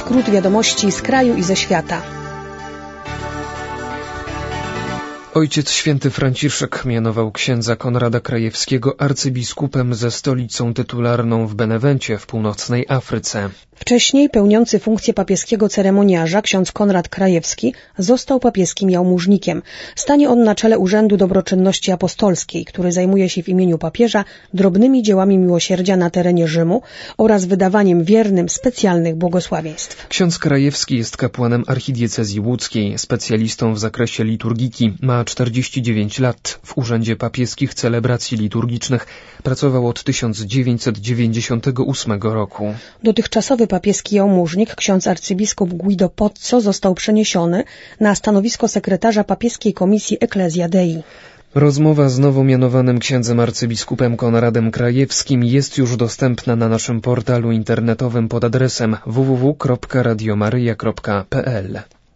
skrót wiadomości z kraju i ze świata. Ojciec Święty Franciszek mianował księdza Konrada Krajewskiego arcybiskupem ze stolicą tytularną w Benewencie w północnej Afryce. Wcześniej pełniący funkcję papieskiego ceremoniarza ksiądz Konrad Krajewski został papieskim jałmużnikiem. Stanie on na czele Urzędu Dobroczynności Apostolskiej, który zajmuje się w imieniu papieża drobnymi dziełami miłosierdzia na terenie Rzymu oraz wydawaniem wiernym specjalnych błogosławieństw. Ksiądz Krajewski jest kapłanem archidiecezji łódzkiej, specjalistą w zakresie liturgiki. Ma 49 lat. W Urzędzie Papieskich Celebracji Liturgicznych pracował od 1998 roku. Dotychczasowy papieski jałmużnik, ksiądz arcybiskup Guido Pozzo, został przeniesiony na stanowisko sekretarza papieskiej komisji Ecclesia Dei. Rozmowa z nowo mianowanym księdzem arcybiskupem Konradem Krajewskim jest już dostępna na naszym portalu internetowym pod adresem www.radiomaryja.pl.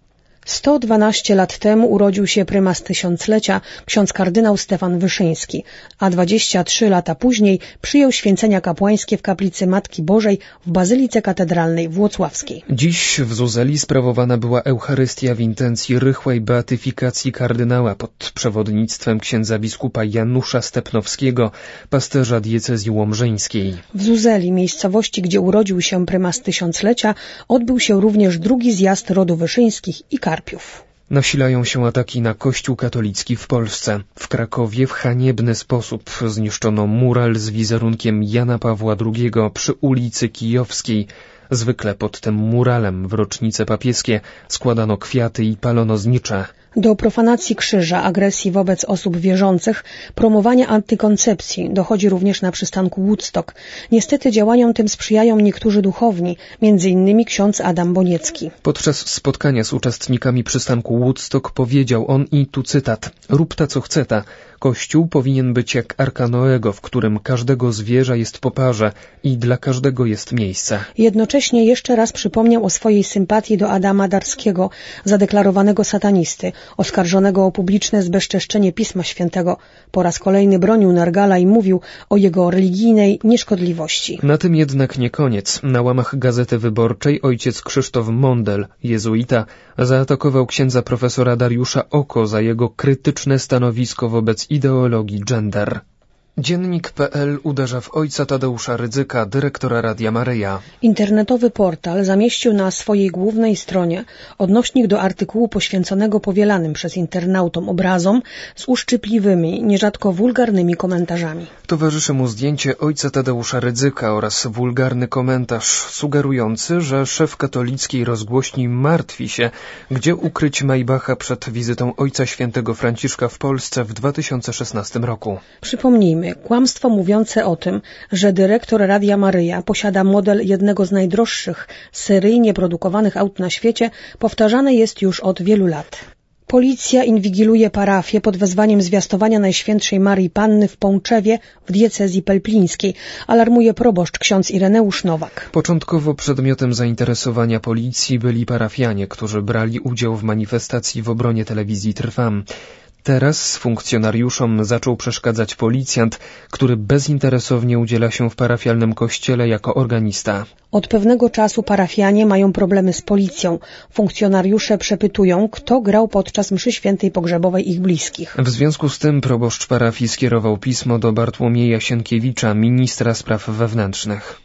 112 lat temu urodził się prymas tysiąclecia, ksiądz kardynał Stefan Wyszyński, a 23 lata później przyjął święcenia kapłańskie w kaplicy Matki Bożej w Bazylice Katedralnej Włocławskiej. Dziś w Zuzeli sprawowana była Eucharystia w intencji rychłej beatyfikacji kardynała pod przewodnictwem księdza biskupa Janusza Stepnowskiego, pasterza diecezji łomżyńskiej. W Zuzeli, miejscowości, gdzie urodził się prymas tysiąclecia, odbył się również drugi zjazd rodu Wyszyńskich i Karpiów. Nasilają się ataki na Kościół katolicki w Polsce. W Krakowie w haniebny sposób zniszczono mural z wizerunkiem Jana Pawła II przy ulicy Kijowskiej. Zwykle pod tym muralem w rocznice papieskie składano kwiaty i palono znicze. Do profanacji krzyża, agresji wobec osób wierzących, promowania antykoncepcji dochodzi również na przystanku Woodstock. Niestety działaniom tym sprzyjają niektórzy duchowni, m.in. ksiądz Adam Boniecki. Podczas spotkania z uczestnikami przystanku Woodstock powiedział on, i tu cytat: „Rób ta co chce ta. Kościół powinien być jak Arka Noego, w którym każdego zwierza jest po parze i dla każdego jest miejsce”. Jednocześnie jeszcze raz przypomniał o swojej sympatii do Adama Darskiego, zadeklarowanego satanisty, oskarżonego o publiczne zbezczeszczenie Pisma Świętego. Po raz kolejny bronił Nergala i mówił o jego religijnej nieszkodliwości. Na tym jednak nie koniec. Na łamach Gazety Wyborczej ojciec Krzysztof Mondel, jezuita, zaatakował księdza profesora Dariusza Oko za jego krytyczne stanowisko wobec ideologii gender. Dziennik.pl uderza w ojca Tadeusza Rydzyka, dyrektora Radia Maryja. Internetowy portal zamieścił na swojej głównej stronie odnośnik do artykułu poświęconego powielanym przez internautom obrazom z uszczypliwymi, nierzadko wulgarnymi komentarzami. Towarzyszy mu zdjęcie ojca Tadeusza Rydzyka oraz wulgarny komentarz sugerujący, że szef katolickiej rozgłośni martwi się, gdzie ukryć Maybacha przed wizytą ojca świętego Franciszka w Polsce w 2016 roku. Przypomnijmy, kłamstwo mówiące o tym, że dyrektor Radia Maryja posiada model jednego z najdroższych seryjnie produkowanych aut na świecie, powtarzane jest już od wielu lat. Policja inwigiluje parafię pod wezwaniem zwiastowania Najświętszej Maryi Panny w Połczewie w diecezji pelplińskiej, alarmuje proboszcz ksiądz Ireneusz Nowak. Początkowo przedmiotem zainteresowania policji byli parafianie, którzy brali udział w manifestacji w obronie telewizji Trwam. Teraz funkcjonariuszom zaczął przeszkadzać policjant, który bezinteresownie udziela się w parafialnym kościele jako organista. Od pewnego czasu parafianie mają problemy z policją. Funkcjonariusze przepytują, kto grał podczas mszy świętej pogrzebowej ich bliskich. W związku z tym proboszcz parafii skierował pismo do Bartłomieja Sienkiewicza, ministra spraw wewnętrznych.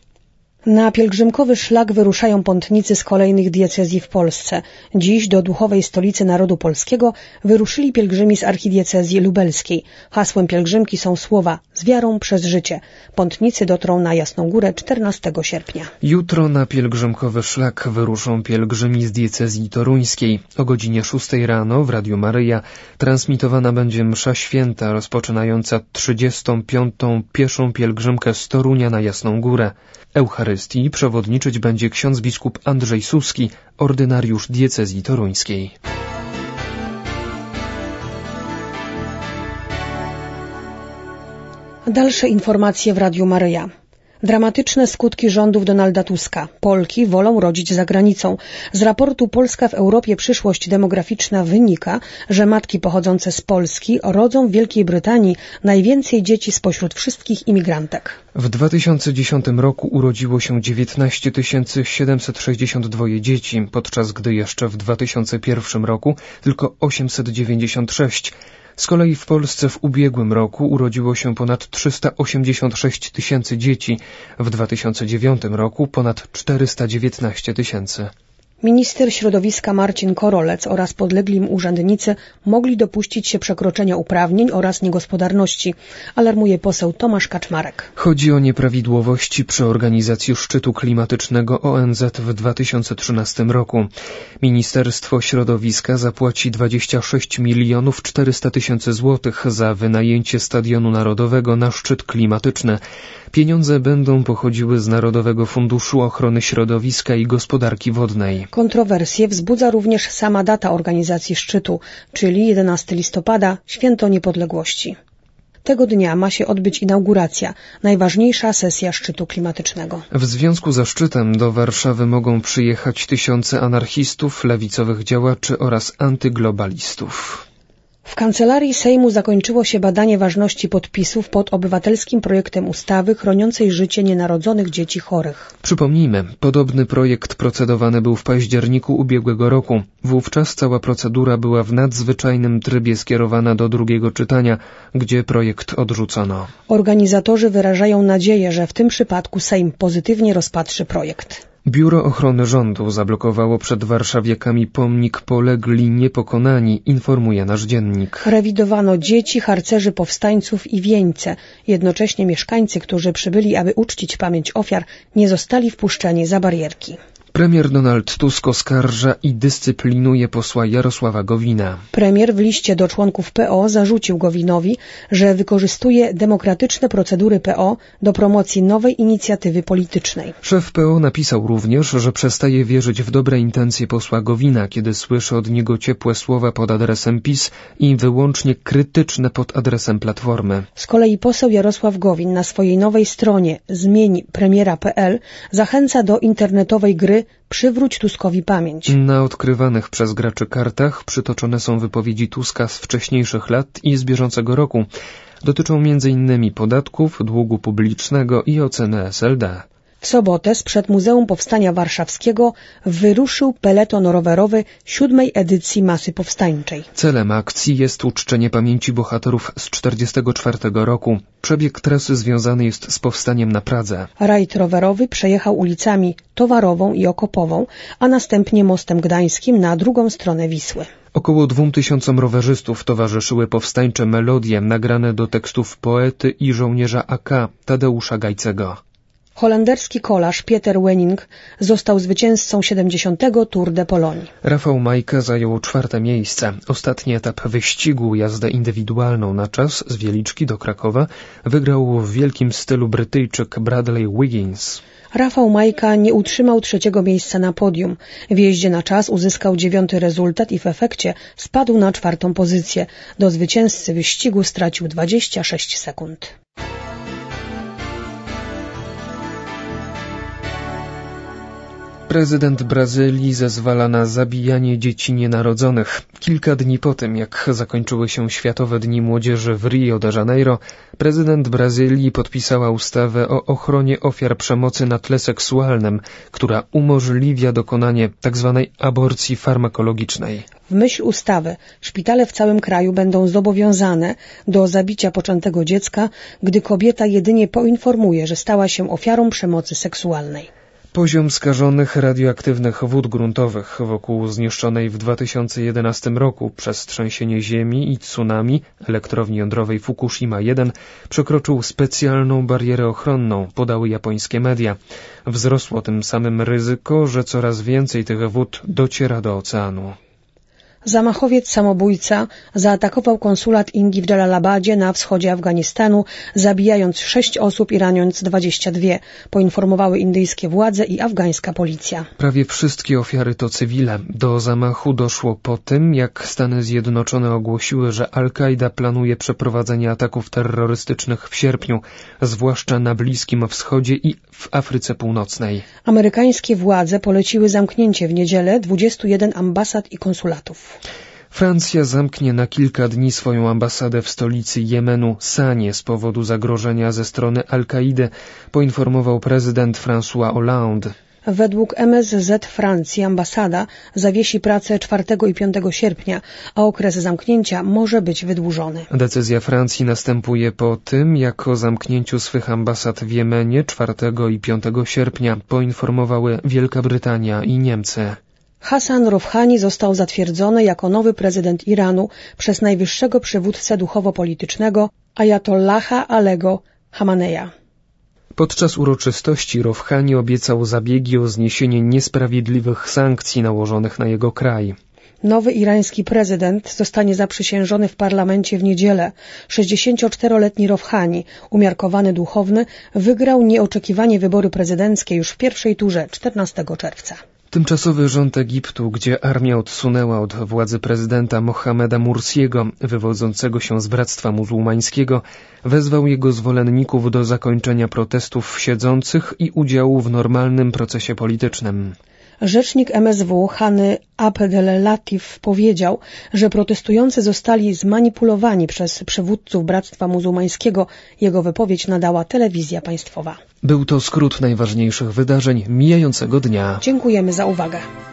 Na pielgrzymkowy szlak wyruszają pątnicy z kolejnych diecezji w Polsce. Dziś do duchowej stolicy narodu polskiego wyruszyli pielgrzymi z archidiecezji lubelskiej. Hasłem pielgrzymki są słowa „z wiarą przez życie”. Pątnicy dotrą na Jasną Górę 14 sierpnia. Jutro na pielgrzymkowy szlak wyruszą pielgrzymi z diecezji toruńskiej. O godzinie 6 rano w Radiu Maryja transmitowana będzie msza święta rozpoczynająca 35. pieszą pielgrzymkę z Torunia na Jasną Górę. Eucharystii przewodniczyć będzie ksiądz biskup Andrzej Suski, ordynariusz diecezji toruńskiej. Dalsze informacje w Radiu Maryja. Dramatyczne skutki rządów Donalda Tuska. Polki wolą rodzić za granicą. Z raportu Polska w Europie – przyszłość demograficzna wynika, że matki pochodzące z Polski rodzą w Wielkiej Brytanii najwięcej dzieci spośród wszystkich imigrantek. W 2010 roku urodziło się 19 762 dzieci, podczas gdy jeszcze w 2001 roku tylko 896. Z kolei w Polsce w ubiegłym roku urodziło się ponad 386 tysięcy dzieci, w 2009 roku ponad 419 tysięcy. Minister środowiska Marcin Korolec oraz podlegli im urzędnicy mogli dopuścić się przekroczenia uprawnień oraz niegospodarności, alarmuje poseł Tomasz Kaczmarek. Chodzi o nieprawidłowości przy organizacji szczytu klimatycznego ONZ w 2013 roku. Ministerstwo Środowiska zapłaci 26 400 000 złotych za wynajęcie Stadionu Narodowego na szczyt klimatyczny. Pieniądze będą pochodziły z Narodowego Funduszu Ochrony Środowiska i Gospodarki Wodnej. Kontrowersje wzbudza również sama data organizacji szczytu, czyli 11 listopada, Święto Niepodległości. Tego dnia ma się odbyć inauguracja, najważniejsza sesja szczytu klimatycznego. W związku ze szczytem do Warszawy mogą przyjechać tysiące anarchistów, lewicowych działaczy oraz antyglobalistów. W Kancelarii Sejmu zakończyło się badanie ważności podpisów pod obywatelskim projektem ustawy chroniącej życie nienarodzonych dzieci chorych. Przypomnijmy, podobny projekt procedowany był w październiku ubiegłego roku. Wówczas cała procedura była w nadzwyczajnym trybie skierowana do drugiego czytania, gdzie projekt odrzucono. Organizatorzy wyrażają nadzieję, że w tym przypadku Sejm pozytywnie rozpatrzy projekt. Biuro Ochrony Rządu zablokowało przed warszawiakami pomnik Polegli Niepokonani, informuje nasz dziennik. Rewidowano dzieci, harcerzy powstańców i wieńce. Jednocześnie mieszkańcy, którzy przybyli, aby uczcić pamięć ofiar, nie zostali wpuszczeni za barierki. Premier Donald Tusk oskarża i dyscyplinuje posła Jarosława Gowina. Premier w liście do członków PO zarzucił Gowinowi, że wykorzystuje demokratyczne procedury PO do promocji nowej inicjatywy politycznej. Szef PO napisał również, że przestaje wierzyć w dobre intencje posła Gowina, kiedy słyszy od niego ciepłe słowa pod adresem PiS i wyłącznie krytyczne pod adresem Platformy. Z kolei poseł Jarosław Gowin na swojej nowej stronie zmieńpremiera.pl zachęca do internetowej gry Przywróć Tuskowi pamięć. Na odkrywanych przez graczy kartach przytoczone są wypowiedzi Tuska z wcześniejszych lat i z bieżącego roku. Dotyczą m.in. podatków, długu publicznego i oceny SLD. W sobotę sprzed Muzeum Powstania Warszawskiego wyruszył peleton rowerowy 7. edycji Masy Powstańczej. Celem akcji jest uczczenie pamięci bohaterów z 1944 roku. Przebieg trasy związany jest z powstaniem na Pradze. Rajd rowerowy przejechał ulicami Towarową i Okopową, a następnie Mostem Gdańskim na drugą stronę Wisły. Około 2000 rowerzystów towarzyszyły powstańcze melodie nagrane do tekstów poety i żołnierza AK Tadeusza Gajcego. Holenderski kolarz Pieter Wenning został zwycięzcą 70. Tour de Pologne. Rafał Majka zajął 4. miejsce. Ostatni etap wyścigu, jazdę indywidualną na czas z Wieliczki do Krakowa, wygrał w wielkim stylu Brytyjczyk Bradley Wiggins. Rafał Majka nie utrzymał 3. miejsca na podium. W jeździe na czas uzyskał 9. rezultat i w efekcie spadł na 4. pozycję. Do zwycięzcy wyścigu stracił 26 sekund. Prezydent Brazylii zezwala na zabijanie dzieci nienarodzonych. Kilka dni po tym, jak zakończyły się Światowe Dni Młodzieży w Rio de Janeiro, prezydent Brazylii podpisała ustawę o ochronie ofiar przemocy na tle seksualnym, która umożliwia dokonanie tzw. aborcji farmakologicznej. W myśl ustawy szpitale w całym kraju będą zobowiązane do zabicia poczętego dziecka, gdy kobieta jedynie poinformuje, że stała się ofiarą przemocy seksualnej. Poziom skażonych radioaktywnych wód gruntowych wokół zniszczonej w 2011 roku przez trzęsienie ziemi i tsunami elektrowni jądrowej Fukushima 1 przekroczył specjalną barierę ochronną, podały japońskie media. Wzrosło tym samym ryzyko, że coraz więcej tych wód dociera do oceanu. Zamachowiec samobójca zaatakował konsulat Indii w Jalalabadzie na wschodzie Afganistanu, zabijając 6 osób i raniąc 22, poinformowały indyjskie władze i afgańska policja. Prawie wszystkie ofiary to cywile. Do zamachu doszło po tym, jak Stany Zjednoczone ogłosiły, że Al-Kaida planuje przeprowadzenie ataków terrorystycznych w sierpniu, zwłaszcza na Bliskim Wschodzie i w Afryce Północnej. Amerykańskie władze poleciły zamknięcie w niedzielę 21 ambasad i konsulatów. Francja zamknie na kilka dni swoją ambasadę w stolicy Jemenu Sanie z powodu zagrożenia ze strony Al-Kaidy, poinformował prezydent François Hollande. Według MSZ Francji ambasada zawiesi pracę 4 i 5 sierpnia, a okres zamknięcia może być wydłużony. Decyzja Francji następuje po tym, jak o zamknięciu swych ambasad w Jemenie 4 i 5 sierpnia poinformowały Wielka Brytania i Niemcy. Hassan Rouhani został zatwierdzony jako nowy prezydent Iranu przez najwyższego przywódcę duchowo-politycznego Ajatollaha Alego Khameneja. Podczas uroczystości Rouhani obiecał zabiegi o zniesienie niesprawiedliwych sankcji nałożonych na jego kraj. Nowy irański prezydent zostanie zaprzysiężony w parlamencie w niedzielę. 64-letni Rouhani, umiarkowany duchowny, wygrał nieoczekiwanie wybory prezydenckie już w pierwszej turze 14 czerwca. Tymczasowy rząd Egiptu, gdzie armia odsunęła od władzy prezydenta Mohameda Mursiego, wywodzącego się z Bractwa Muzułmańskiego, wezwał jego zwolenników do zakończenia protestów siedzących i udziału w normalnym procesie politycznym. Rzecznik MSW Hany Abdel-Latif powiedział, że protestujący zostali zmanipulowani przez przywódców Bractwa Muzułmańskiego. Jego wypowiedź nadała telewizja państwowa. Był to skrót najważniejszych wydarzeń mijającego dnia. Dziękujemy za uwagę.